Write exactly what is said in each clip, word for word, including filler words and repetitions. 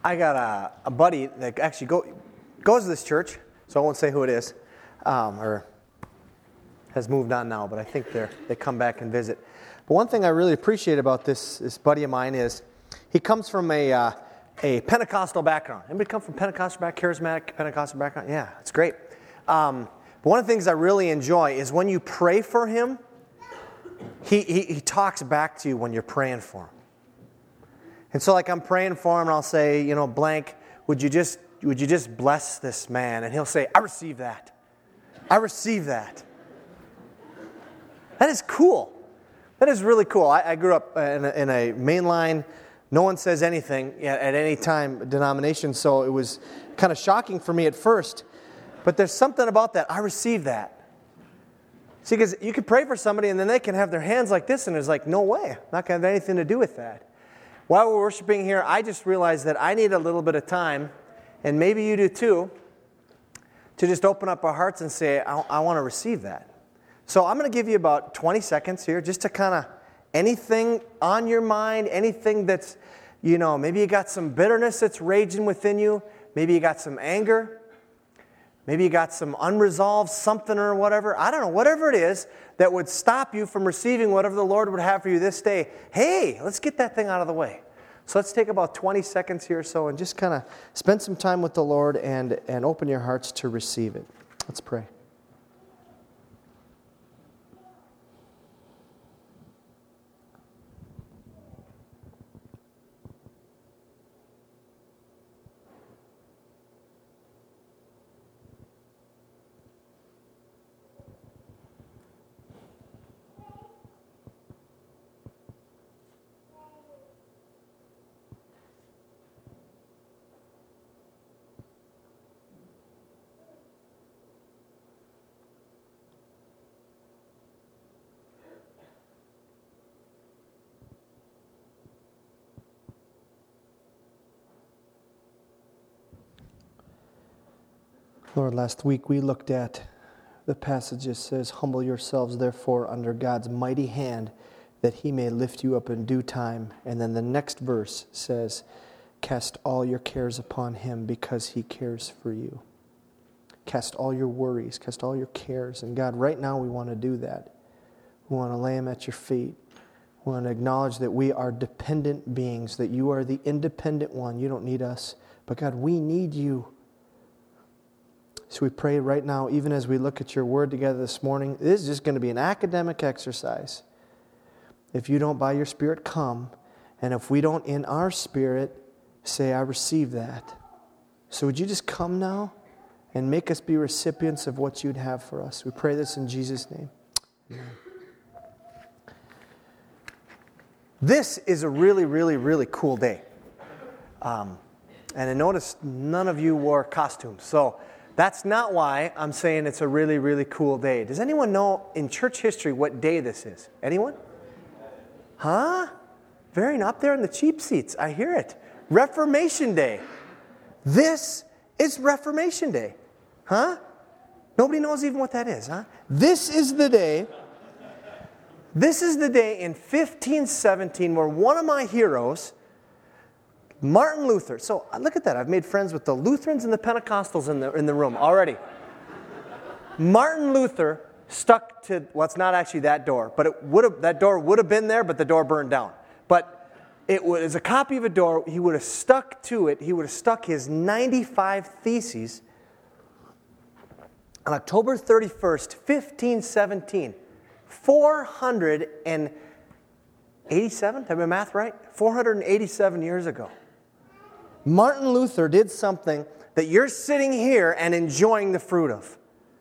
I got a, a buddy that actually go, goes to this church, so I won't say who it is, um, or has moved on now, but I think they they come back and visit. But one thing I really appreciate about this this buddy of mine is he comes from a uh, a Pentecostal background. Anybody come from Pentecostal background, charismatic Pentecostal background? Yeah, it's great. Um, but one of the things I really enjoy is when you pray for him, he, he he talks back to you when you're praying for him. And so, like, I'm praying for him, and I'll say, you know, blank, would you just would you just bless this man? And he'll say, I receive that. I receive that. That is cool. That is really cool. I, I grew up in a, in a mainline, no one says anything at any time denomination, so it was kind of shocking for me at first. But there's something about that. I receive that. See, because you could pray for somebody, and then they can have their hands like this, and it's like, no way. Not going to have anything to do with that. While we're worshiping here, I just realized that I need a little bit of time, and maybe you do too, to just open up our hearts and say, I, I want to receive that. So I'm going to give you about twenty seconds here just to kind of, anything on your mind, anything that's, you know, maybe you got some bitterness that's raging within you, maybe you got some anger, maybe you got some unresolved something or whatever. I don't know, whatever it is that would stop you from receiving whatever the Lord would have for you this day. Hey, let's get that thing out of the way. So let's take about twenty seconds here or so and just kind of spend some time with the Lord and, and open your hearts to receive it. Let's pray. Lord, last week we looked at the passage that says, humble yourselves therefore under God's mighty hand, that he may lift you up in due time. And then the next verse says, cast all your cares upon him because he cares for you. Cast all your worries, cast all your cares. And God, right now we want to do that. We want to lay them at your feet. We want to acknowledge that we are dependent beings, that you are the independent one. You don't need us. But God, we need you. So we pray right now, even as we look at your word together this morning, this is just going to be an academic exercise. If you don't by your Spirit come, and if we don't in our spirit say, I receive that. So would you just come now and make us be recipients of what you'd have for us? We pray this in Jesus' name. Amen. This is a really, really, really cool day. Um, and I noticed none of you wore costumes. So that's not why I'm saying it's a really, really cool day. Does anyone know in church history what day this is? Anyone? Huh? Very up there in the cheap seats. I hear it. Reformation Day. This is Reformation Day. Huh? Nobody knows even what that is, huh? This is the day, this is the day in fifteen seventeen where one of my heroes, Martin Luther. So look at that. I've made friends with the Lutherans and the Pentecostals in the in the room already. Martin Luther stuck to, well, it's not actually that door, but it would have, that door would have been there, but the door burned down. But it was a copy of a door. He would have stuck to it. He would have stuck his ninety-five Theses on October thirty-first, fifteen seventeen. four hundred eighty-seven, have I math right? four hundred eighty-seven years ago. Martin Luther did something that you're sitting here and enjoying the fruit of.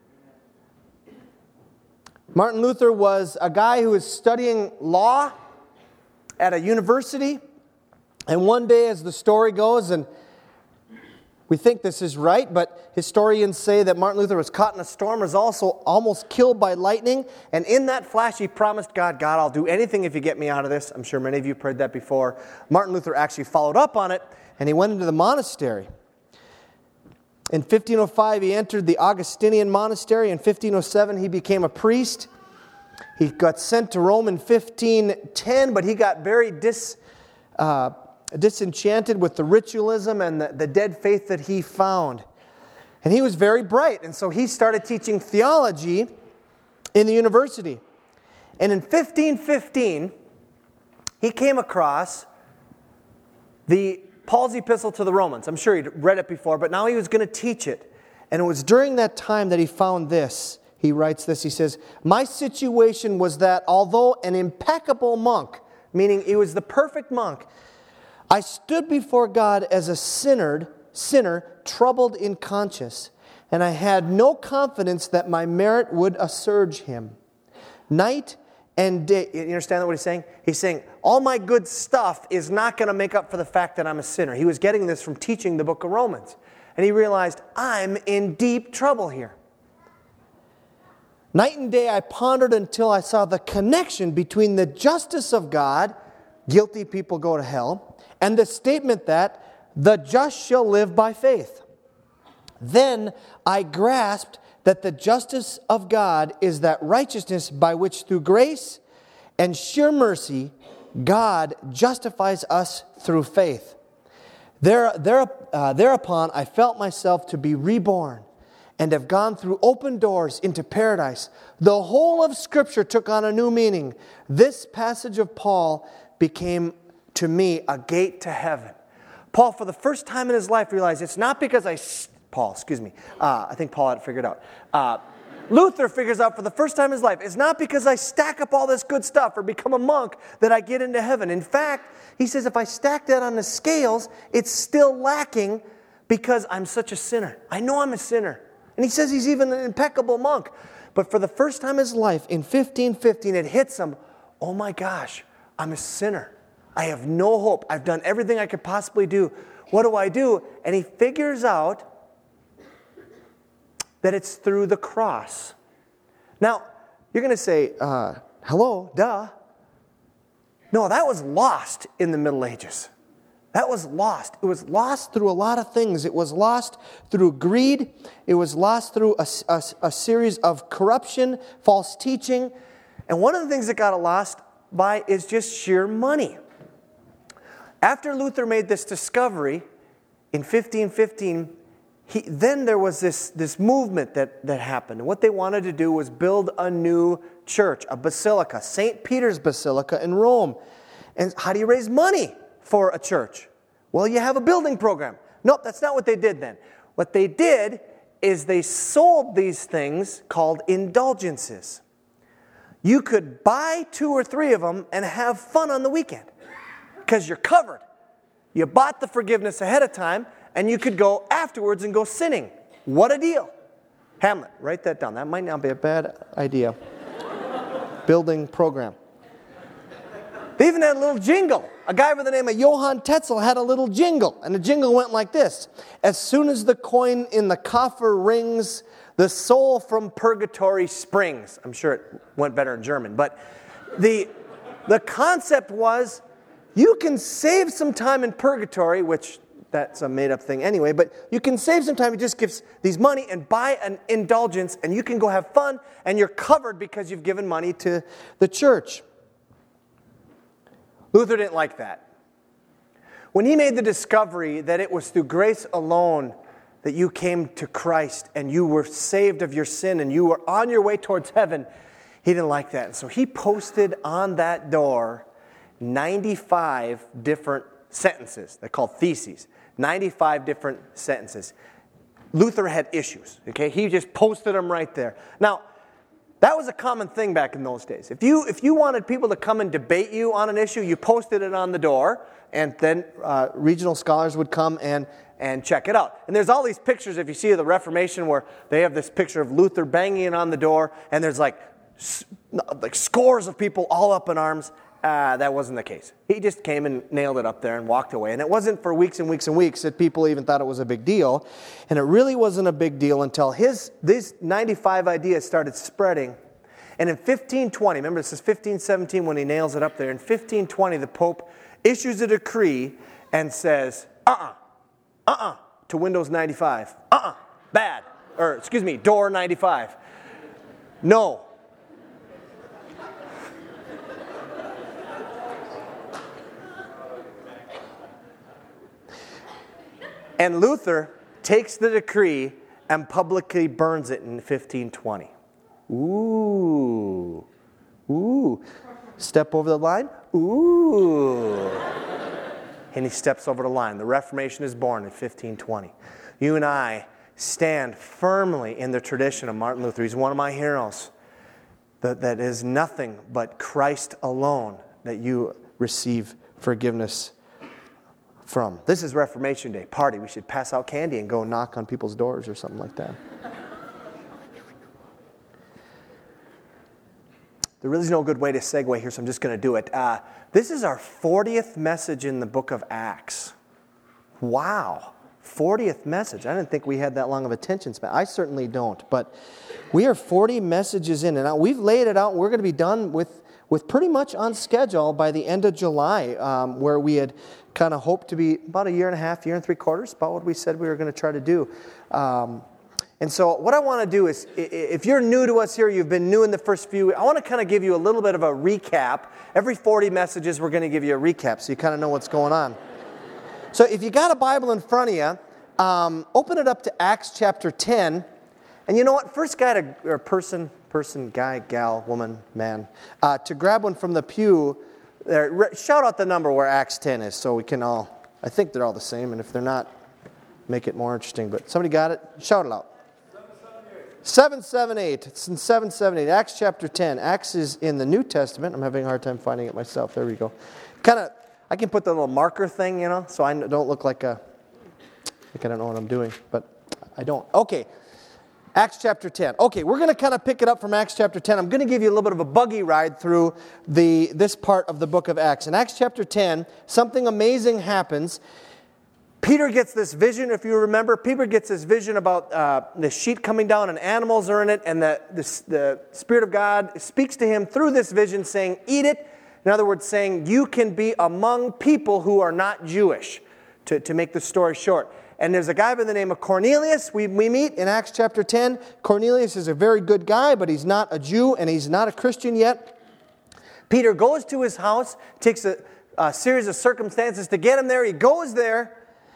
Martin Luther was a guy who was studying law at a university. And one day, as the story goes, and we think this is right, but historians say that Martin Luther was caught in a storm, was also almost killed by lightning. And in that flash, he promised God, God, I'll do anything if you get me out of this. I'm sure many of you have heard that before. Martin Luther actually followed up on it, and he went into the monastery. In fifteen oh five, he entered the Augustinian monastery. In fifteen oh seven, he became a priest. He got sent to Rome in fifteen ten, but he got very dis, uh, disenchanted with the ritualism and the, the dead faith that he found. And he was very bright, and so he started teaching theology in the university. And in fifteen fifteen, he came across the Paul's epistle to the Romans. I'm sure he'd read it before, but now he was going to teach it. And it was during that time that he found this. He writes this, he says, "My situation was that although an impeccable monk," meaning he was the perfect monk, "I stood before God as a sinner, sinner troubled in conscience, and I had no confidence that my merit would assuage him. Night and day," you understand what he's saying? He's saying, all my good stuff is not going to make up for the fact that I'm a sinner. He was getting this from teaching the book of Romans. And he realized, I'm in deep trouble here. "Night and day I pondered until I saw the connection between the justice of God," guilty people go to hell, "and the statement that the just shall live by faith. Then I grasped that the justice of God is that righteousness by which through grace and sheer mercy God justifies us through faith. There, there, uh, thereupon I felt myself to be reborn and have gone through open doors into paradise. The whole of Scripture took on a new meaning. This passage of Paul became to me a gate to heaven." Paul, for the first time in his life, realized it's not because I... Paul, excuse me. Uh, I think Paul had it figured out. Uh, Luther figures out for the first time in his life, it's not because I stack up all this good stuff or become a monk that I get into heaven. In fact, he says if I stack that on the scales, it's still lacking because I'm such a sinner. I know I'm a sinner. And he says he's even an impeccable monk. But for the first time in his life, in fifteen fifteen, it hits him, oh my gosh, I'm a sinner. I have no hope. I've done everything I could possibly do. What do I do? And he figures out that it's through the cross. Now, you're going to say, uh, hello, duh. No, that was lost in the Middle Ages. That was lost. It was lost through a lot of things. It was lost through greed. It was lost through a, a, a series of corruption, false teaching. And one of the things that got lost by is just sheer money. After Luther made this discovery in fifteen fifteen, He, then there was this, this movement that, that happened. And what they wanted to do was build a new church, a basilica, Saint Peter's Basilica in Rome. And how do you raise money for a church? Well, you have a building program. Nope, that's not what they did then. What they did is they sold these things called indulgences. You could buy two or three of them and have fun on the weekend because you're covered. You bought the forgiveness ahead of time, and you could go afterwards and go sinning. What a deal. Hamlet, write that down. That might not be a bad idea. Building program. They even had a little jingle. A guy by the name of Johann Tetzel had a little jingle. And the jingle went like this. As soon as the coin in the coffer rings, the soul from purgatory springs. I'm sure it went better in German. But the, the concept was, you can save some time in purgatory, which... that's a made-up thing anyway, but you can save some time. You just give these money and buy an indulgence, and you can go have fun, and you're covered because you've given money to the church. Luther didn't like that. When he made the discovery that it was through grace alone that you came to Christ, and you were saved of your sin, and you were on your way towards heaven, he didn't like that. And so he posted on that door ninety-five different sentences. They're called theses. ninety-five different sentences. Luther had issues, okay? He just posted them right there. Now, that was a common thing back in those days. If you if you wanted people to come and debate you on an issue, you posted it on the door, and then uh, regional scholars would come and, and check it out. And there's all these pictures, if you see the Reformation, where they have this picture of Luther banging it on the door, and there's like, like scores of people all up in arms. Uh, that wasn't the case. He just came and nailed it up there and walked away. And it wasn't for weeks and weeks and weeks that people even thought it was a big deal. And it really wasn't a big deal until his these ninety-five ideas started spreading. And in fifteen twenty, remember this is fifteen seventeen when he nails it up there. In fifteen twenty, the Pope issues a decree and says, uh-uh, uh-uh, to Windows ninety-five. Uh-uh, bad. Or, excuse me, door ninety-five. No. And Luther takes the decree and publicly burns it in fifteen twenty. Ooh. Ooh. Step over the line? Ooh. And he steps over the line. The Reformation is born in fifteen twenty. You and I stand firmly in the tradition of Martin Luther. He's one of my heroes. That, that is nothing but Christ alone that you receive forgiveness from. This is Reformation Day. Party. We should pass out candy and go knock on people's doors or something like that. There really is no good way to segue here, so I'm just going to do it. Uh, this is our fortieth message in the book of Acts. Wow. fortieth message. I didn't think we had that long of attention span. I certainly don't. But we are forty messages in. And now we've laid it out. We're going to be done with, with pretty much on schedule by the end of July, um, where we had kind of hoped to be about a year and a half, year and three quarters, about what we said we were going to try to do. Um, and so what I want to do is, if you're new to us here, you've been new in the first few, I want to kind of give you a little bit of a recap. Every forty messages, we're going to give you a recap so you kind of know what's going on. So if you got a Bible in front of you, um, open it up to Acts chapter ten. And you know what? First guy to, or person, person, guy, gal, woman, man, uh, to grab one from the pew, there, shout out the number where Acts ten is so we can all, I think they're all the same. And if they're not, make it more interesting. But somebody got it? Shout it out. seven seven eight. It's in seven seven eight. Acts chapter ten. Acts is in the New Testament. I'm having a hard time finding it myself. There we go. Kind of, I can put the little marker thing, you know, so I don't look like a, like I don't know what I'm doing, but I don't. Okay. Acts chapter ten. Okay, we're going to kind of pick it up from Acts chapter ten. I'm going to give you a little bit of a buggy ride through the this part of the book of Acts. In Acts chapter ten, something amazing happens. Peter gets this vision, if you remember. Peter gets this vision about uh, the sheet coming down and animals are in it, and the, the, the Spirit of God speaks to him through this vision saying, eat it. In other words, saying you can be among people who are not Jewish, to, to make the story short. And there's a guy by the name of Cornelius we, we meet in Acts chapter ten. Cornelius is a very good guy, but he's not a Jew and he's not a Christian yet. Peter goes to his house, takes a, a series of circumstances to get him there. He goes there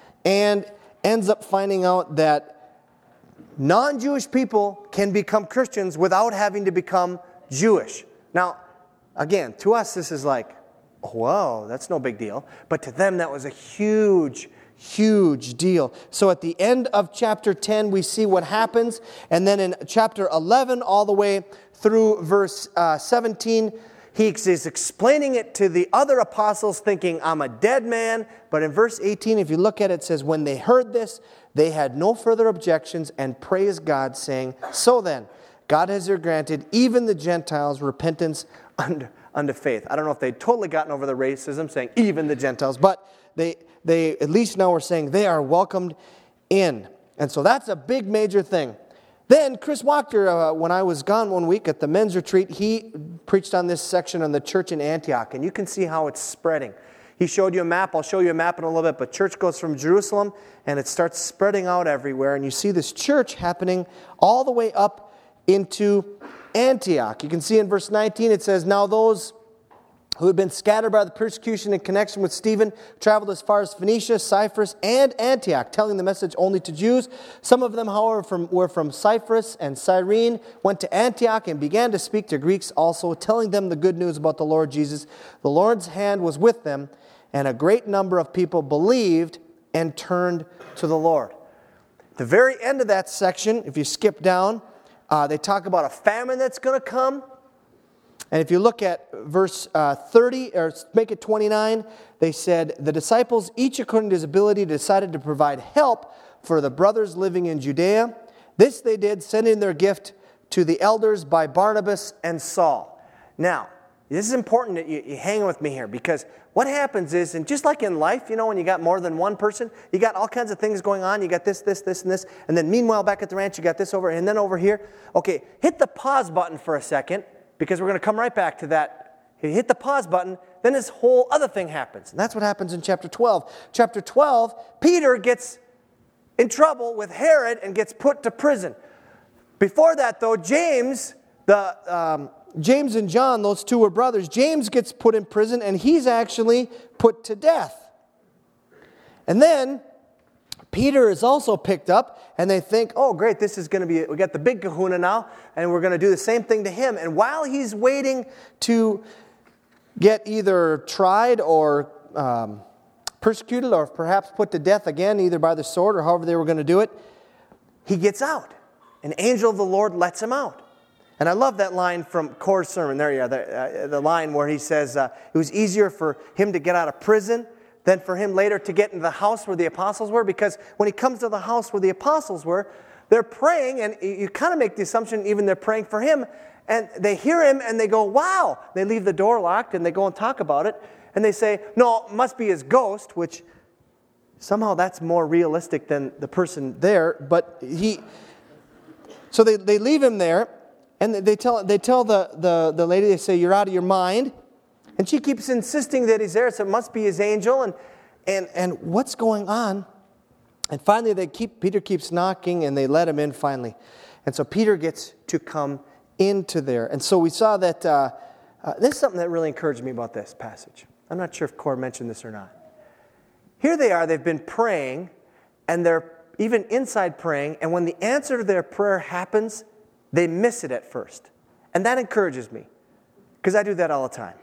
and ends up finding out that non-Jewish people can become Christians without having to become Jewish. Now, again, to us this is like, whoa, that's no big deal. But to them that was a huge Huge deal. So at the end of chapter ten, we see what happens. And then in chapter eleven, all the way through verse uh, seventeen, he is explaining it to the other apostles, thinking, I'm a dead man. But in verse eighteen, if you look at it, it says, when they heard this, they had no further objections and praised God, saying, so then, God has granted even the Gentiles repentance unto, unto faith. I don't know if they'd totally gotten over the racism, saying even the Gentiles, but they... They, at least now we're saying they are welcomed in. And so that's a big major thing. Then Chris Wachter, uh, when I was gone one week at the men's retreat, he preached on this section on the church in Antioch. And you can see how it's spreading. He showed you a map. I'll show you a map in a little bit. But church goes from Jerusalem and it starts spreading out everywhere. And you see this church happening all the way up into Antioch. You can see in verse nineteen it says, now those who had been scattered by the persecution in connection with Stephen, traveled as far as Phoenicia, Cyprus, and Antioch, telling the message only to Jews. Some of them, however, from, were from Cyprus and Cyrene, went to Antioch and began to speak to Greeks also, telling them the good news about the Lord Jesus. The Lord's hand was with them, and a great number of people believed and turned to the Lord. The very end of that section, if you skip down, uh, they talk about a famine that's going to come. And if you look at verse uh, thirty, or make it twenty-nine, they said, the disciples, each according to his ability, decided to provide help for the brothers living in Judea. This they did, sending their gift to the elders by Barnabas and Saul. Now, this is important that you, you hang with me here, because what happens is, and just like in life, you know, when you got more than one person, you got all kinds of things going on. You got this, this, this, and this. And then meanwhile, back at the ranch, you got this over, and then over here. Okay, hit the pause button for a second, because we're going to come right back to that. You hit the pause button, then this whole other thing happens. And that's what happens in chapter twelve. Chapter twelve, Peter gets in trouble with Herod and gets put to prison. Before that, though, James, the um, James and John, those two were brothers. James gets put in prison, and he's actually put to death. And then, Peter is also picked up, and they think, oh, great, this is going to be, we got the big kahuna now, and we're going to do the same thing to him. And while he's waiting to get either tried or um, persecuted or perhaps put to death again, either by the sword or however they were going to do it, he gets out. An angel of the Lord lets him out. And I love that line from Core's sermon. There you are, the, uh, the line where he says uh, it was easier for him to get out of prison than for him later to get into the house where the apostles were, because when he comes to the house where the apostles were, they're praying, and you kind of make the assumption even they're praying for him, and they hear him and they go, wow. They leave the door locked and they go and talk about it, and they say, no, it must be his ghost, which somehow that's more realistic than the person there, but he, so they, they leave him there, and they tell they tell the, the, the lady, they say, you're out of your mind. And she keeps insisting that he's there, so it must be his angel. And and and what's going on? And finally, they keep Peter keeps knocking, and they let him in finally. And so Peter gets to come into there. And so we saw that uh, uh, this is something that really encouraged me about this passage. I'm not sure if Cor mentioned this or not. Here they are, they've been praying, and they're even inside praying, and when the answer to their prayer happens, they miss it at first. And that encourages me, because I do that all the time.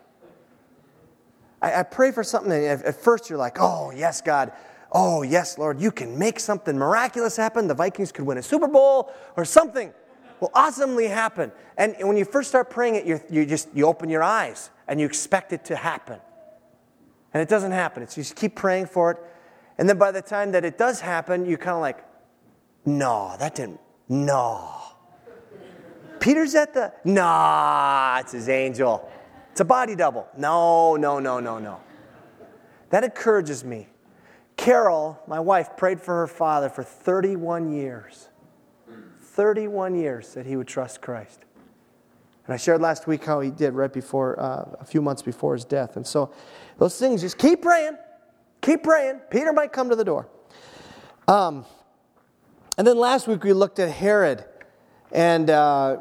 I pray for something, and at first you're like, oh, yes, God. Oh, yes, Lord, you can make something miraculous happen. The Vikings could win a Super Bowl, or something will awesomely happen. And when you first start praying it, you you just you open your eyes, and you expect it to happen. And it doesn't happen. It's, you just keep praying for it. And then by the time that it does happen, you're kind of like, no, that didn't, no. Peter's at the, nah, it's his angel. It's a body double. No, no, no, no, no. That encourages me. Carol, my wife, prayed for her father for thirty-one years. thirty-one years that he would trust Christ. And I shared last week how he did right before, uh, a few months before his death. And so those things, just keep praying. Keep praying. Peter might come to the door. Um, and then last week we looked at Herod. And uh,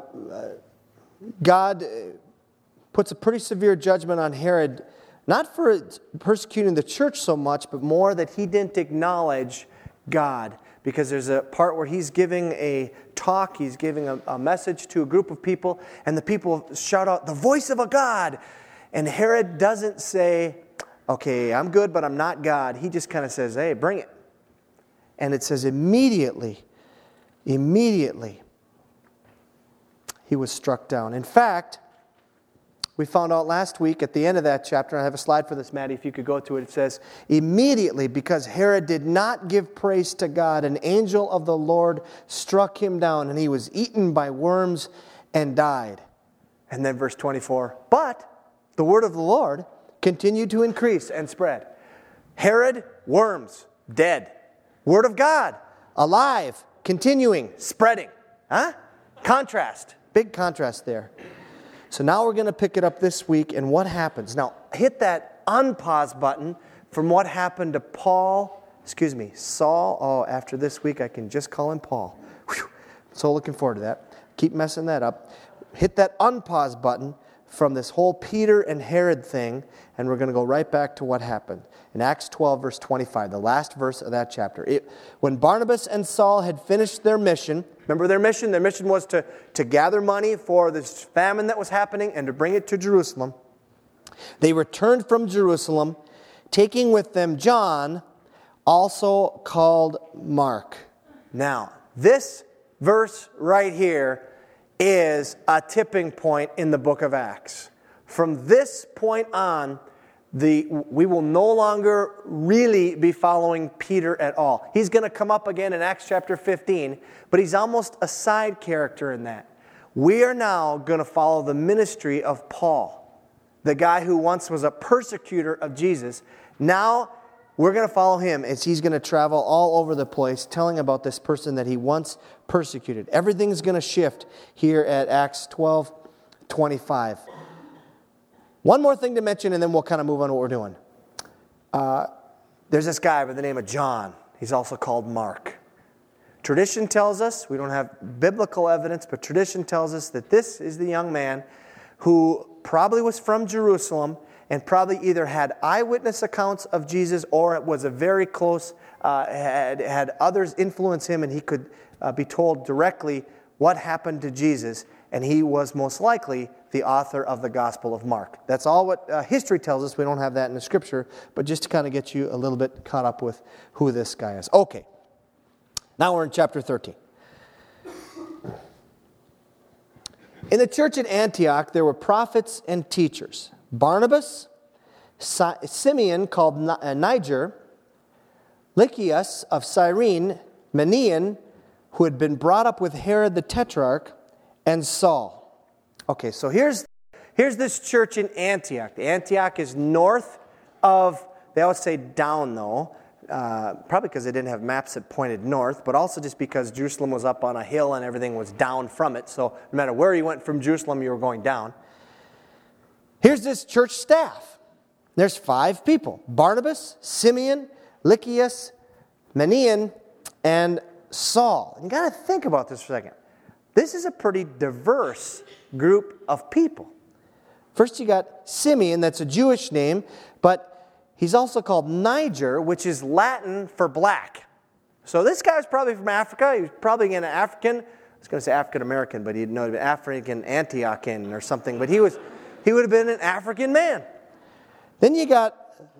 God puts a pretty severe judgment on Herod, not for persecuting the church so much, but more that he didn't acknowledge God. Because there's a part where he's giving a talk, he's giving a, a message to a group of people, and the people shout out, the voice of a God. And Herod doesn't say, okay, I'm good, but I'm not God. He just kind of says, hey, bring it. And it says immediately, immediately, he was struck down. In fact, we found out last week at the end of that chapter, I have a slide for this, Maddie, if you could go to it. It says, immediately, because Herod did not give praise to God, an angel of the Lord struck him down, and he was eaten by worms and died. And then verse twenty-four, but the word of the Lord continued to increase and spread. Herod, worms, dead. Word of God, alive, continuing, spreading. Huh? Contrast. Big contrast there. So now we're going to pick it up this week, and what happens? Now, hit that unpause button from what happened to Paul, excuse me, Saul. Oh, after this week, I can just call him Paul. Whew. So looking forward to that. Keep messing that up. Hit that unpause button from this whole Peter and Herod thing, and we're going to go right back to what happened. In Acts twelve, verse twenty-five, the last verse of that chapter. It, when Barnabas and Saul had finished their mission, remember their mission? Their mission was to, to gather money for this famine that was happening and to bring it to Jerusalem. They returned from Jerusalem, taking with them John, also called Mark. Now, this verse right here is a tipping point in the book of Acts. From this point on, the we will no longer really be following Peter at all. He's going to come up again in Acts chapter fifteen, but he's almost a side character in that. We are now going to follow the ministry of Paul, the guy who once was a persecutor of Jesus. Now we're going to follow him as he's going to travel all over the place telling about this person that he once persecuted. Everything's going to shift here at Acts twelve twenty-five. One more thing to mention, and then we'll kind of move on to what we're doing. Uh, there's this guy by the name of John. He's also called Mark. Tradition tells us, we don't have biblical evidence, but tradition tells us that this is the young man who probably was from Jerusalem and probably either had eyewitness accounts of Jesus or was a very close uh, had, had others influence him, and he could uh, be told directly what happened to Jesus, and he was most likely the author of the Gospel of Mark. That's all what uh, history tells us. We don't have that in the Scripture, but just to kind of get you a little bit caught up with who this guy is. Okay, now we're in chapter thirteen. In the church at Antioch, there were prophets and teachers. Barnabas, Simeon called Niger, Lycius of Cyrene, Manaen, who had been brought up with Herod the Tetrarch, and Saul. Okay, so here's, here's this church in Antioch. Antioch is north of, they always say down though, uh, probably because they didn't have maps that pointed north, but also just because Jerusalem was up on a hill and everything was down from it. So no matter where you went from Jerusalem, you were going down. Here's this church staff. There's five people: Barnabas, Simeon, Lycius, Manaen, and Saul. You got to think about this for a second. This is a pretty diverse group of people. First you got Simeon, that's a Jewish name, but he's also called Niger, which is Latin for black. So this guy's probably from Africa. He was probably an African. I was going to say African American, but he'd know he'd been African Antiochian or something. But he was, he would have been an African man. Then you got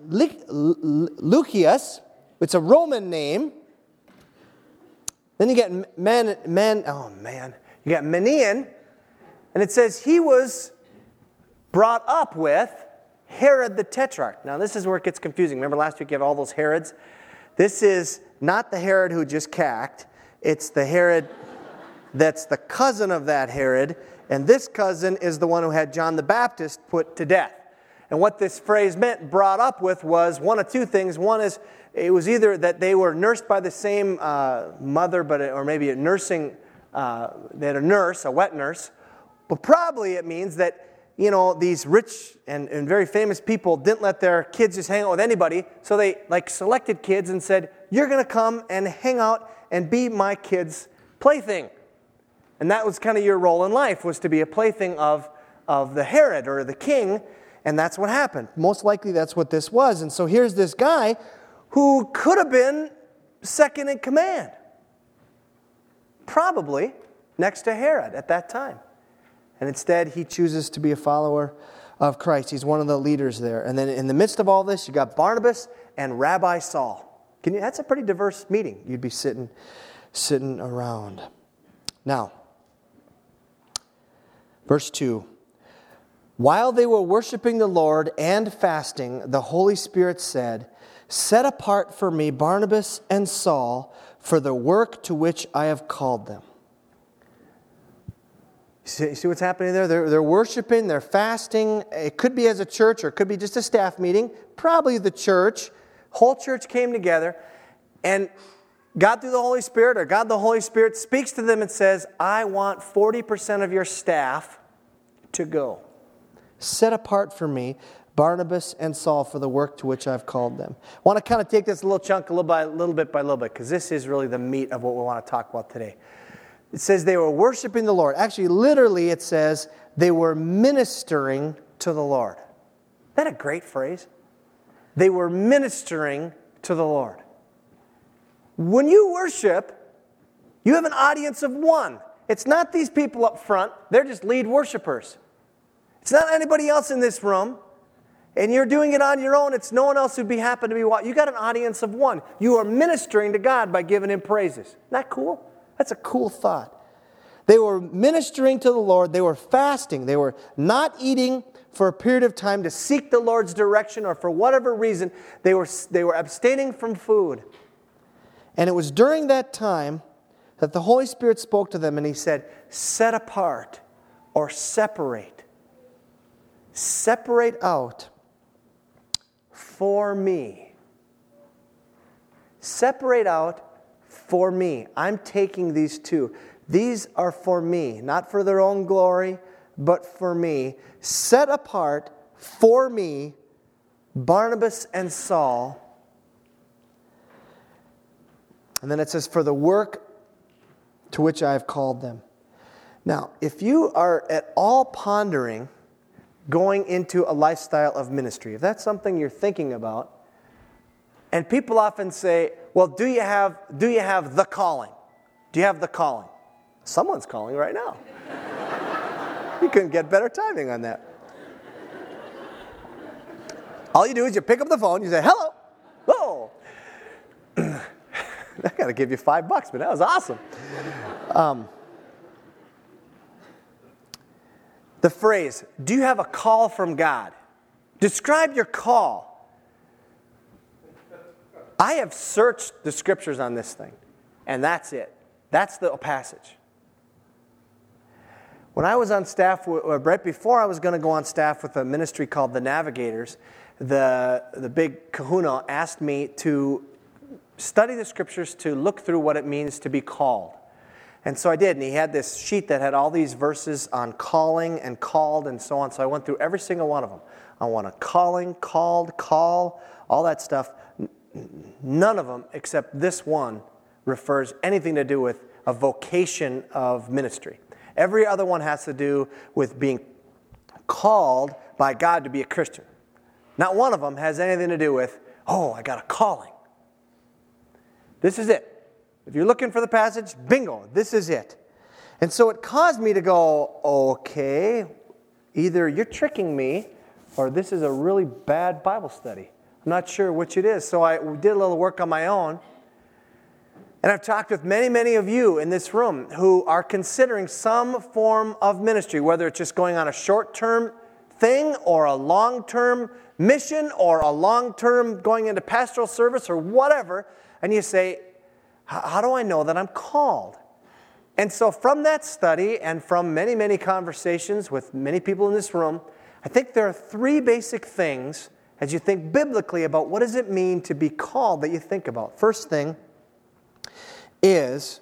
Lycius. It's a Roman name. Then you get man, man. Oh man, you got Manaen, and it says he was brought up with Herod the Tetrarch. Now this is where it gets confusing. Remember last week you had all those Herods. This is not the Herod who just cacked. It's the Herod that's the cousin of that Herod, and this cousin is the one who had John the Baptist put to death. And what this phrase meant, brought up with, was one of two things. One is, it was either that they were nursed by the same uh, mother, but or maybe a nursing, uh, they had a nurse, a wet nurse. But probably it means that, you know, these rich and, and very famous people didn't let their kids just hang out with anybody. So they like selected kids and said, you're going to come and hang out and be my kid's plaything. And that was kind of your role in life, was to be a plaything of, of the Herod or the king. And that's what happened. Most likely that's what this was. And so here's this guy who could have been second in command. Probably next to Herod at that time. And instead he chooses to be a follower of Christ. He's one of the leaders there. And then in the midst of all this, you got Barnabas and Rabbi Saul. Can you, that's a pretty diverse meeting you'd be sitting, sitting around. Now, verse two. While they were worshiping the Lord and fasting, the Holy Spirit said, set apart for me Barnabas and Saul for the work to which I have called them. You see what's happening there? They're, they're worshiping, they're fasting. It could be as a church or it could be just a staff meeting. Probably the church. Whole church came together, and God through the Holy Spirit, or God the Holy Spirit, speaks to them and says, I want forty percent of your staff to go. Set apart for me Barnabas and Saul for the work to which I've called them. I want to kind of take this little chunk a little, by, little bit by little bit, because this is really the meat of what we want to talk about today. It says they were worshiping the Lord. Actually, literally it says they were ministering to the Lord. Isn't that a great phrase? They were ministering to the Lord. When you worship, you have an audience of one. It's not these people up front. They're just lead worshipers. It's not anybody else in this room, and you're doing it on your own. It's no one else who'd be happen to be watching. You got an audience of one. You are ministering to God by giving Him praises. Isn't that cool? That's a cool thought. They were ministering to the Lord. They were fasting. They were not eating for a period of time to seek the Lord's direction, or for whatever reason, they were, they were abstaining from food. And it was during that time that the Holy Spirit spoke to them, and He said, set apart or separate. Separate out for me. Separate out for me. I'm taking these two. These are for me, not for their own glory, but for me. Set apart for me Barnabas and Saul. And then it says, for the work to which I have called them. Now, if you are at all pondering going into a lifestyle of ministry, if that's something you're thinking about, And people often say, well, do you have do you have the calling? Do you have the calling? Someone's calling right now. You couldn't get better timing on that. All you do is you pick up the phone, you say, hello, hello. I got to give you five bucks, but that was awesome. Um, the phrase, do you have a call from God? Describe your call. I have searched the scriptures on this thing, and that's it. That's the passage. When I was on staff, right before I was going to go on staff with a ministry called the Navigators, the, the big kahuna asked me to study the scriptures to look through what it means to be called. And so I did, and he had this sheet that had all these verses on calling and called and so on. So I went through every single one of them. I want a calling, called, call, all that stuff. None of them, except this one, refers anything to do with a vocation of ministry. Every other one has to do with being called by God to be a Christian. Not one of them has anything to do with, oh, I got a calling. This is it. If you're looking for the passage, bingo, this is it. And so it caused me to go, okay, either you're tricking me or this is a really bad Bible study. I'm not sure which it is. So I did a little work on my own. And I've talked with many, many of you in this room who are considering some form of ministry, whether it's just going on a short-term thing or a long-term mission or a long-term going into pastoral service or whatever. And you say, how do I know that I'm called? And so from that study and from many, many conversations with many people in this room, I think there are three basic things as you think biblically about what does it mean to be called that you think about. First thing is,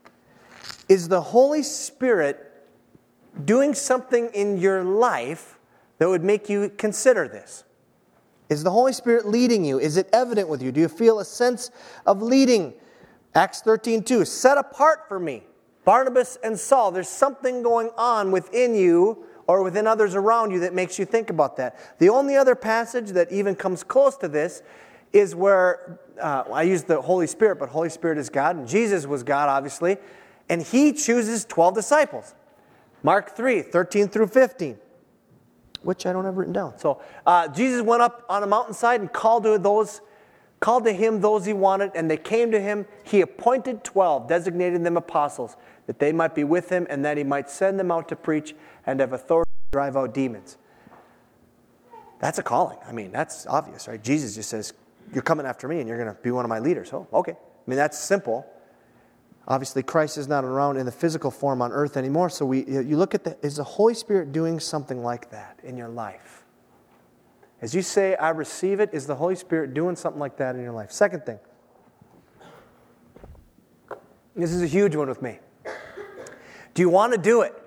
is the Holy Spirit doing something in your life that would make you consider this? Is the Holy Spirit leading you? Is it evident with you? Do you feel a sense of leading? Acts thirteen two, set apart for me, Barnabas and Saul. There's something going on within you or within others around you that makes you think about that. The only other passage that even comes close to this is where, uh, I use the Holy Spirit, but Holy Spirit is God, and Jesus was God, obviously, and He chooses twelve disciples. Mark three, thirteen through fifteen, which I don't have written down. So uh, Jesus went up on a mountainside and called to those, called to Him those He wanted, and they came to Him. He appointed twelve, designated them apostles, that they might be with Him, and that He might send them out to preach and have authority to drive out demons. That's a calling. I mean, that's obvious, right? Jesus just says, you're coming after me and you're going to be one of my leaders. Oh, okay. I mean, that's simple. Obviously, Christ is not around in the physical form on earth anymore. So we, you look at the, is the Holy Spirit doing something like that in your life? As you say, I receive it, is the Holy Spirit doing something like that in your life? Second thing. This is a huge one with me. Do you want to do it?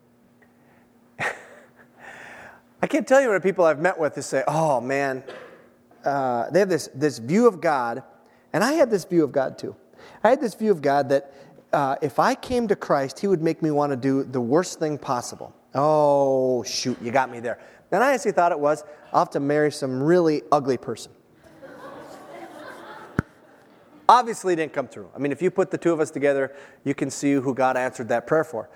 I can't tell you what people I've met with who say, oh man, Uh, they have this, this view of God, and I had this view of God too. I had this view of God that uh, if I came to Christ, He would make me want to do the worst thing possible. Oh, shoot, you got me there. And I actually thought it was, I'll have to marry some really ugly person. Obviously, it didn't come through. I mean, if you put the two of us together, you can see who God answered that prayer for.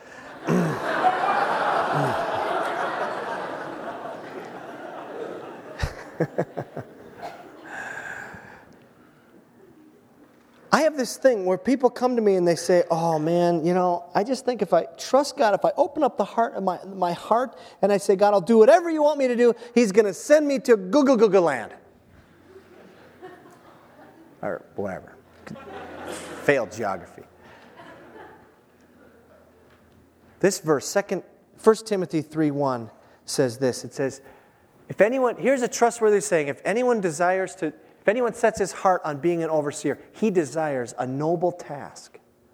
I have this thing where people come to me and they say, oh man, you know, I just think if I trust God, if I open up the heart of my, my heart and I say, God, I'll do whatever you want me to do, He's going to send me to Google Google land. Or whatever. Failed geography. This verse, second, First Timothy three one says this. It says, if anyone, here's a trustworthy saying, if anyone desires to, if anyone sets his heart on being an overseer, he desires a noble task.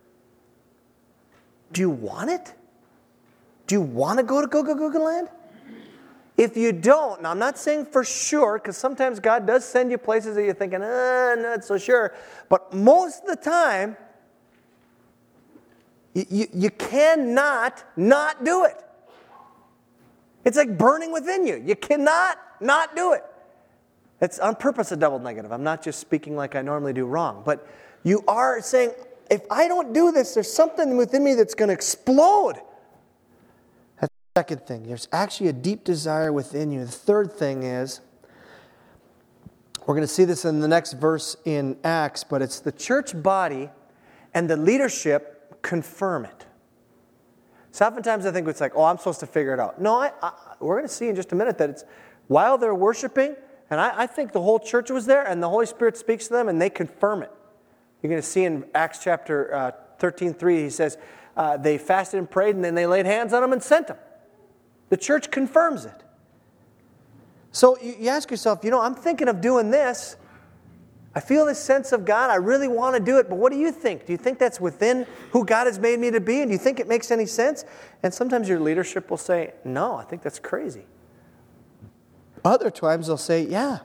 Do you want it? Do you want to go to Google Google land? If you don't, now I'm not saying for sure, because sometimes God does send you places that you're thinking, uh, not so sure. But most of the time, you, you, you cannot not do it. It's like burning within you. You cannot not do it. It's on purpose a double negative. I'm not just speaking like I normally do wrong. But you are saying, if I don't do this, there's something within me that's going to explode. That's the second thing. There's actually a deep desire within you. The third thing is, we're going to see this in the next verse in Acts, but it's the church body and the leadership confirm it. So oftentimes I think it's like, oh, I'm supposed to figure it out. No, I, I, we're going to see in just a minute that it's while they're worshiping, and I, I think the whole church was there, and the Holy Spirit speaks to them, and they confirm it. You're going to see in Acts chapter uh, thirteen three, he says, uh, they fasted and prayed, and then they laid hands on them and sent them. The church confirms it. So you, you ask yourself, you know, I'm thinking of doing this. I feel this sense of God. I really want to do it, but what do you think? Do you think that's within who God has made me to be? And do you think it makes any sense? And sometimes your leadership will say, no, I think that's crazy. Other times they'll say, yeah.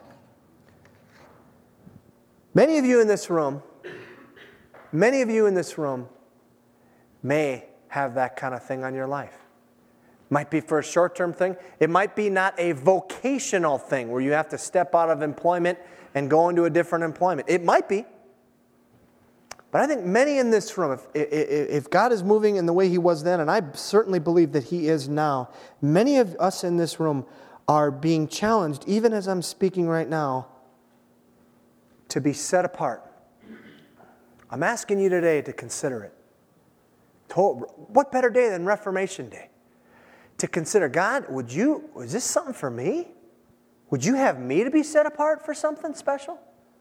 Many of you in this room, many of you in this room may have that kind of thing on your life. Might be for a short-term thing. It might be not a vocational thing where you have to step out of employment and go into a different employment. It might be. But I think many in this room, if, if, if God is moving in the way He was then, and I certainly believe that He is now, many of us in this room are being challenged, even as I'm speaking right now, to be set apart. I'm asking you today to consider it. What better day than Reformation Day? To consider, God, would you, is this something for me? Would you have me to be set apart for something special?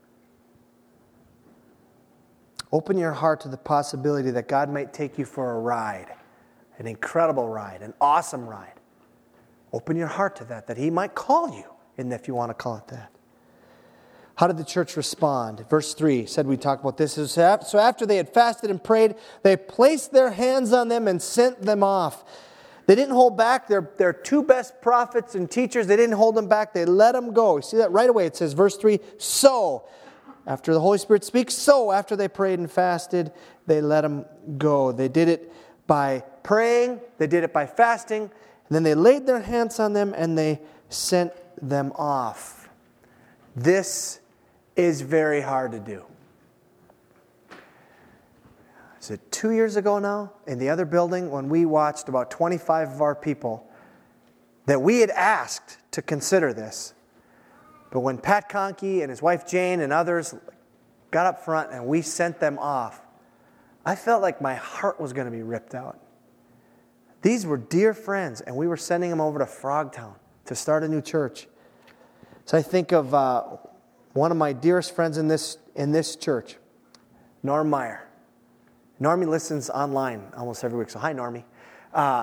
Open your heart to the possibility that God might take you for a ride, an incredible ride, an awesome ride. Open your heart to that, that He might call you, and if you want to call it that. How did the church respond? Verse three said we talked about this. So after they had fasted and prayed, they placed their hands on them and sent them off. They didn't hold back. Their, their two best prophets and teachers, they didn't hold them back. They let them go. You see that right away. It says, verse three, so, after the Holy Spirit speaks, so, after they prayed and fasted, they let them go. They did it by praying. They did it by fasting. And then they laid their hands on them and they sent them off. This is very hard to do. Is it two years ago now, in the other building, when we watched about twenty-five of our people that we had asked to consider this. But when Pat Conkey and his wife Jane and others got up front and we sent them off, I felt like my heart was going to be ripped out. These were dear friends, and we were sending them over to Frogtown to start a new church. So I think of uh, one of my dearest friends in this in this church, Norm Meyer. Normie listens online almost every week, so hi, Normie. Uh,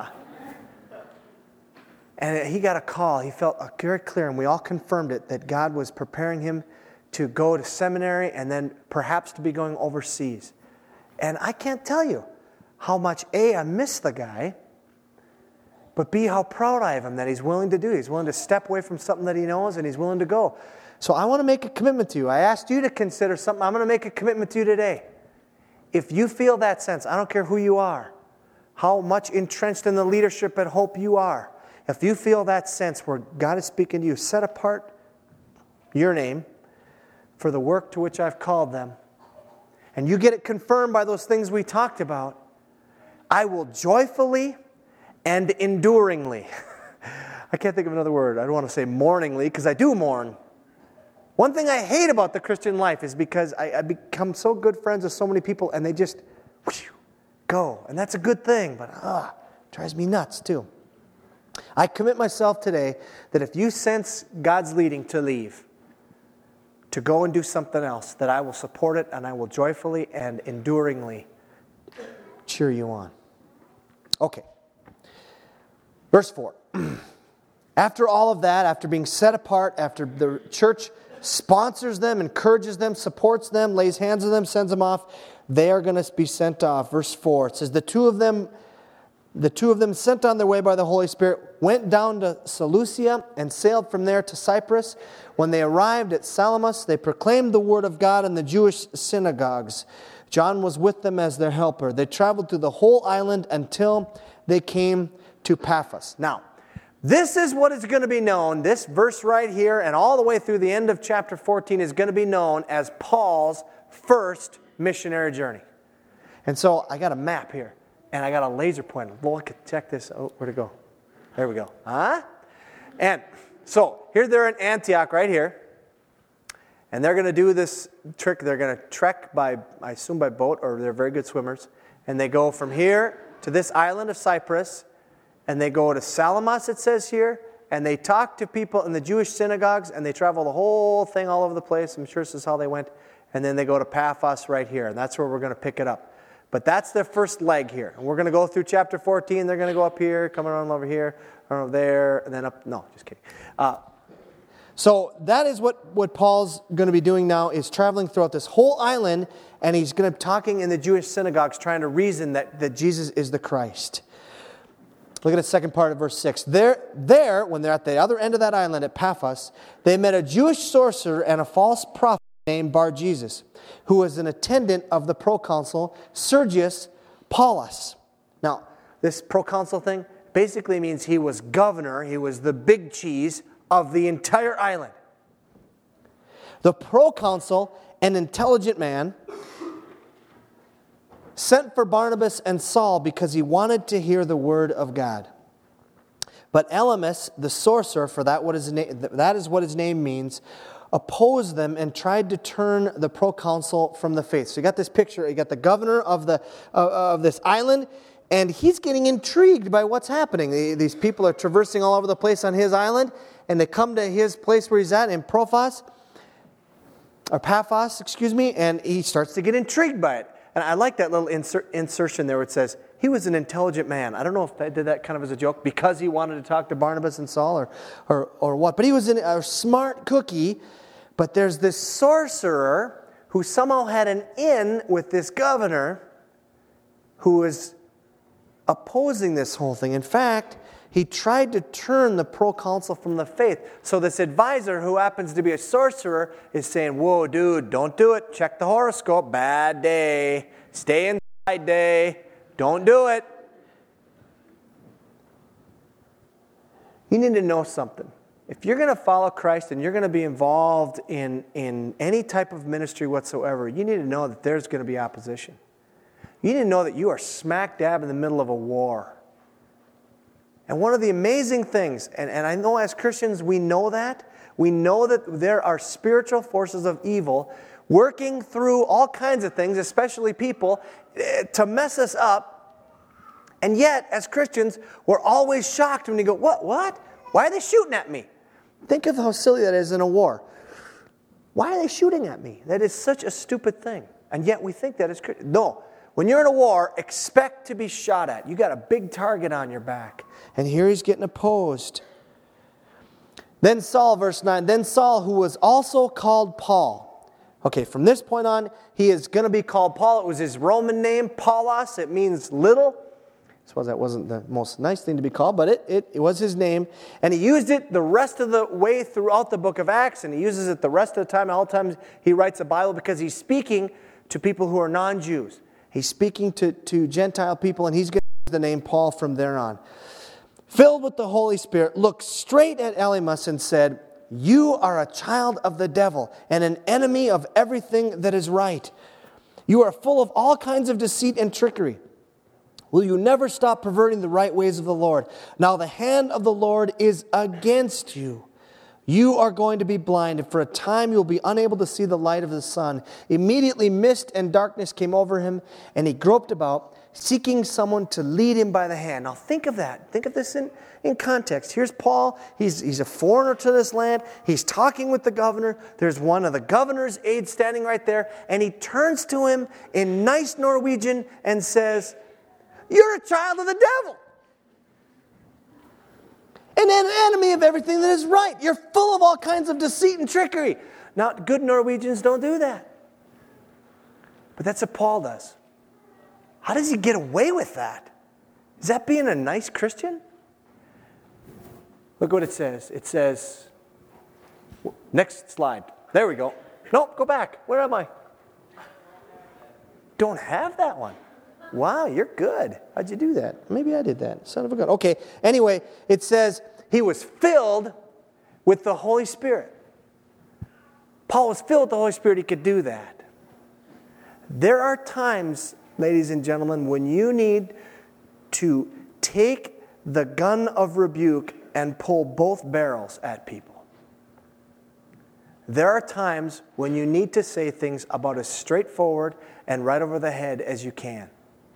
and he got a call. He felt very clear, and we all confirmed it, that God was preparing him to go to seminary and then perhaps to be going overseas. And I can't tell you how much, A, I miss the guy, but B, how proud I am that he's willing to do. He's willing to step away from something that he knows, and he's willing to go. So I want to make a commitment to you. I asked you to consider something. I'm going to make a commitment to you today. If you feel that sense, I don't care who you are, how much entrenched in the leadership at Hope you are, if you feel that sense where God is speaking to you, set apart your name for the work to which I've called them, and you get it confirmed by those things we talked about, I will joyfully and enduringly, I can't think of another word, I don't want to say mourningly, because I do mourn. One thing I hate about the Christian life is because I, I become so good friends with so many people and they just whoosh, go. And that's a good thing, but ah, it drives me nuts too. I commit myself today that if you sense God's leading to leave, to go and do something else, that I will support it and I will joyfully and enduringly cheer you on. Okay. Verse four. After all of that, after being set apart, after the church sponsors them, encourages them, supports them, lays hands on them, sends them off, they are going to be sent off. Verse four, it says, the two of them, the two of them sent on their way by the Holy Spirit, went down to Seleucia and sailed from there to Cyprus. When they arrived at Salamis, they proclaimed the word of God in the Jewish synagogues. John was with them as their helper. They traveled through the whole island until they came to Paphos. Now, This is what is going to be known, this verse right here and all the way through the end of chapter fourteen is going to be known as Paul's first missionary journey. And so I got a map here, and I got a laser pointer. Look, check this. Oh, where'd it go? There we go. Huh? And so here they're in Antioch right here, and they're going to do this trick. They're going to trek by, I assume by boat, or they're very good swimmers. And they go from here to this island of Cyprus, and they go to Salamis, it says here, and they talk to people in the Jewish synagogues, and they travel the whole thing all over the place. I'm sure this is how they went. And then they go to Paphos right here, and that's where we're going to pick it up. But that's their first leg here. And we're going to go through chapter fourteen. They're going to go up here, come around over here, around over there, and then up. No, just kidding. Uh, so that is what, what Paul's going to be doing now, is traveling throughout this whole island, and he's going to be talking in the Jewish synagogues, trying to reason that, that Jesus is the Christ. Look at the second part of verse six. There, there, when they're at the other end of that island at Paphos, they met a Jewish sorcerer and a false prophet named Bar-Jesus, who was an attendant of the proconsul Sergius Paulus. Now, this proconsul thing basically means he was governor, he was the big cheese of the entire island. The proconsul, an intelligent man, sent for Barnabas and Saul because he wanted to hear the word of God. But Elymas, the sorcerer, for that, what his na- that is what his name means, opposed them and tried to turn the proconsul from the faith. So you got this picture, you got the governor of the uh, of this island, and he's getting intrigued by what's happening. These people are traversing all over the place on his island, and they come to his place where he's at in Prophos, or Paphos, excuse me, and he starts to get intrigued by it. And I like that little insert, insertion there where it says, he was an intelligent man. I don't know if I did that kind of as a joke because he wanted to talk to Barnabas and Saul or or, or what. But he was an, a smart cookie. But there's this sorcerer who somehow had an in with this governor who was opposing this whole thing. In fact, he tried to turn the proconsul from the faith. So this advisor, who happens to be a sorcerer, is saying, whoa, dude, don't do it. Check the horoscope. Bad day. Stay inside day. Don't do it. You need to know something. If you're going to follow Christ and you're going to be involved in, in any type of ministry whatsoever, you need to know that there's going to be opposition. You need to know that you are smack dab in the middle of a war. And one of the amazing things, and, and I know as Christians we know that, we know that there are spiritual forces of evil working through all kinds of things, especially people, to mess us up. And yet, as Christians, we're always shocked when you go, what, what? Why are they shooting at me? Think of how silly that is in a war. Why are they shooting at me? That is such a stupid thing. And yet we think that is Christian. No. When you're in a war, expect to be shot at. You got a big target on your back. And here he's getting opposed. Then Saul, verse nine, then Saul, who was also called Paul. Okay, from this point on, he is going to be called Paul. It was his Roman name, Paulos. It means little. I suppose that wasn't the most nice thing to be called, but it, it, it was his name. And he used it the rest of the way throughout the book of Acts, and he uses it the rest of the time, all the times he writes a Bible, because he's speaking to people who are non-Jews. He's speaking to, to Gentile people, and he's going to use the name Paul from there on. Filled with the Holy Spirit, looked straight at Elymas and said, you are a child of the devil and an enemy of everything that is right. You are full of all kinds of deceit and trickery. Will you never stop perverting the right ways of the Lord? Now the hand of the Lord is against you. You are going to be blind, and for a time you will be unable to see the light of the sun. Immediately mist and darkness came over him, and he groped about, seeking someone to lead him by the hand. Now think of that. Think of this in, in context. Here's Paul. He's, he's a foreigner to this land. He's talking with the governor. There's one of the governor's aides standing right there, and he turns to him in nice Norwegian and says, you're a child of the devil. And an enemy of everything that is right. You're full of all kinds of deceit and trickery. Now, good Norwegians don't do that. But that's what Paul does. How does he get away with that? Is that being a nice Christian? Look what it says. It says, next slide. There we go. Nope, go back. Where am I? Don't have that one. Wow, you're good. How'd you do that? Maybe I did that. Son of a gun. Okay, anyway, it says, he was filled with the Holy Spirit. Paul was filled with the Holy Spirit. He could do that. There are times, ladies and gentlemen, when you need to take the gun of rebuke and pull both barrels at people. There are times when you need to say things about as straightforward and right over the head as you can.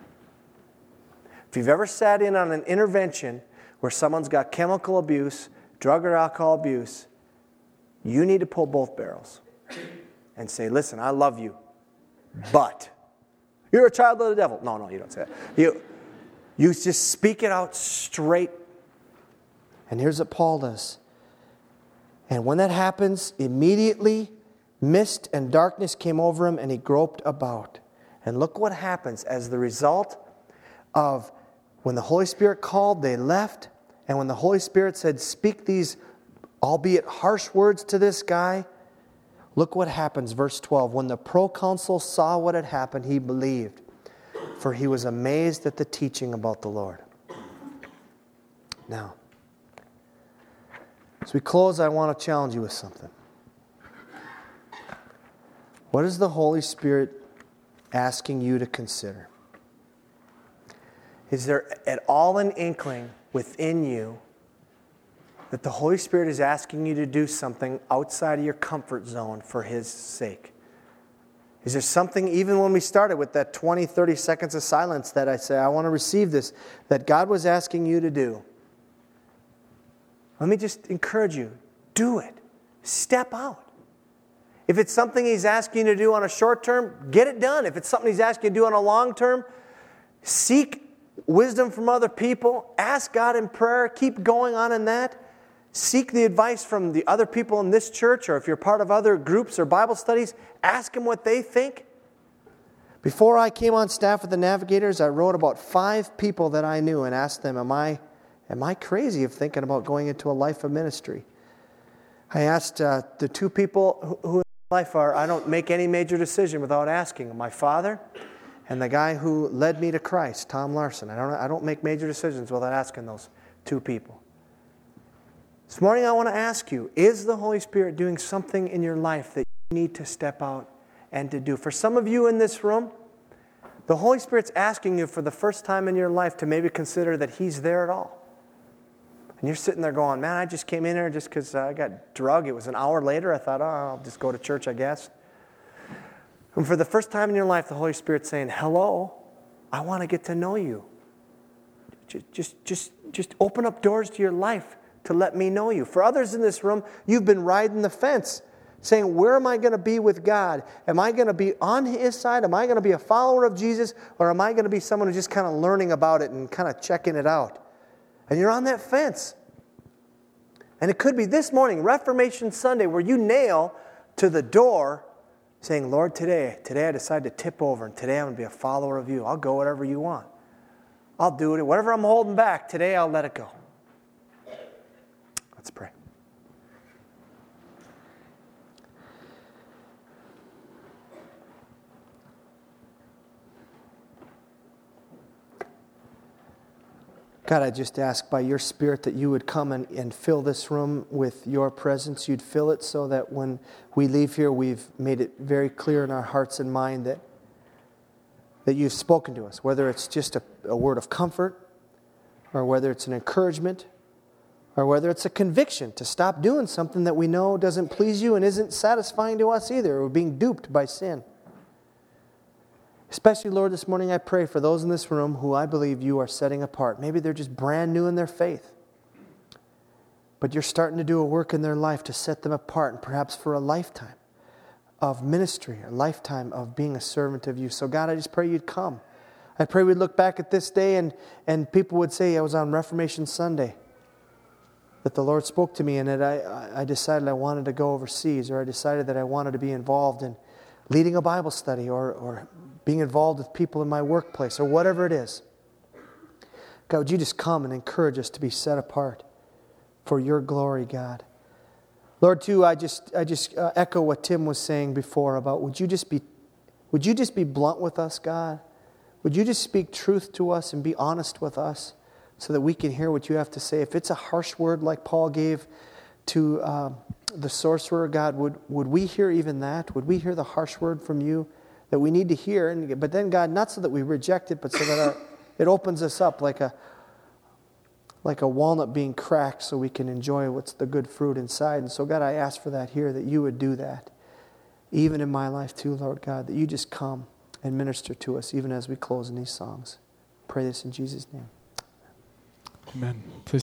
If you've ever sat in on an intervention where someone's got chemical abuse, drug or alcohol abuse, you need to pull both barrels and say, listen, I love you, but you're a child of the devil. No, no, you don't say that. You, you just speak it out straight. And here's what Paul does. And when that happens, immediately mist and darkness came over him and he groped about. And look what happens as the result of when the Holy Spirit called, they left. And when the Holy Spirit said, speak these, albeit harsh words to this guy, look what happens, verse twelve. When the proconsul saw what had happened, he believed, for he was amazed at the teaching about the Lord. Now, as we close, I want to challenge you with something. What is the Holy Spirit asking you to consider? Is there at all an inkling within you that the Holy Spirit is asking you to do something outside of your comfort zone for His sake? Is there something, even when we started with that twenty, thirty seconds of silence that I say, I want to receive this, that God was asking you to do? Let me just encourage you, do it. Step out. If it's something He's asking you to do on a short term, get it done. If it's something He's asking you to do on a long term, seek wisdom from other people. Ask God in prayer. Keep going on in that. Seek the advice from the other people in this church, or if you're part of other groups or Bible studies, ask them what they think. Before I came on staff with the Navigators, I wrote about five people that I knew and asked them, am I, am I crazy of thinking about going into a life of ministry? I asked uh, the two people who, who in my life are, I don't make any major decision without asking. My father and the guy who led me to Christ, Tom Larson. I don't, I don't make major decisions without asking those two people. This morning I want to ask you, is the Holy Spirit doing something in your life that you need to step out and to do? For some of you in this room, the Holy Spirit's asking you for the first time in your life to maybe consider that He's there at all. And you're sitting there going, man, I just came in here just because I got drug. It was an hour later. I thought, oh, I'll just go to church, I guess. And for the first time in your life, the Holy Spirit's saying, hello, I want to get to know you. Just, just, just, just open up doors to your life to let me know you. For others in this room, you've been riding the fence, saying, where am I going to be with God? Am I going to be on His side? Am I going to be a follower of Jesus? Or am I going to be someone who's just kind of learning about it and kind of checking it out? And you're on that fence. And it could be this morning, Reformation Sunday, where you nail to the door saying, Lord, today, today I decide to tip over, and today I'm going to be a follower of you. I'll go whatever you want. I'll do it. Whatever I'm holding back, today I'll let it go. Let's pray. God, I just ask by your Spirit that you would come and, and fill this room with your presence. You'd fill it so that when we leave here, we've made it very clear in our hearts and mind that, that you've spoken to us, whether it's just a, a word of comfort, or whether it's an encouragement, or whether it's a conviction to stop doing something that we know doesn't please you and isn't satisfying to us either. We're being duped by sin. Especially, Lord, this morning I pray for those in this room who I believe you are setting apart. Maybe they're just brand new in their faith, but you're starting to do a work in their life to set them apart, and perhaps for a lifetime of ministry, a lifetime of being a servant of you. So God, I just pray you'd come. I pray we'd look back at this day and, and people would say, I was on Reformation Sunday, that the Lord spoke to me and that I, I decided I wanted to go overseas, or I decided that I wanted to be involved in leading a Bible study, or, or being involved with people in my workplace, or whatever it is. God, would you just come and encourage us to be set apart for your glory, God. Lord, too, I just I just uh, echo what Tim was saying before about would you just be would you just be blunt with us, God? Would you just speak truth to us and be honest with us so that we can hear what you have to say. If it's a harsh word like Paul gave to uh, the sorcerer, God, would, would we hear even that? Would we hear the harsh word from you that we need to hear? And, but then, God, not so that we reject it, but so that our, it opens us up like a like a walnut being cracked so we can enjoy what's the good fruit inside. And so, God, I ask for that here, that you would do that. Even in my life too, Lord God, that you just come and minister to us even as we close in these songs. Pray this in Jesus' name. Amen. Please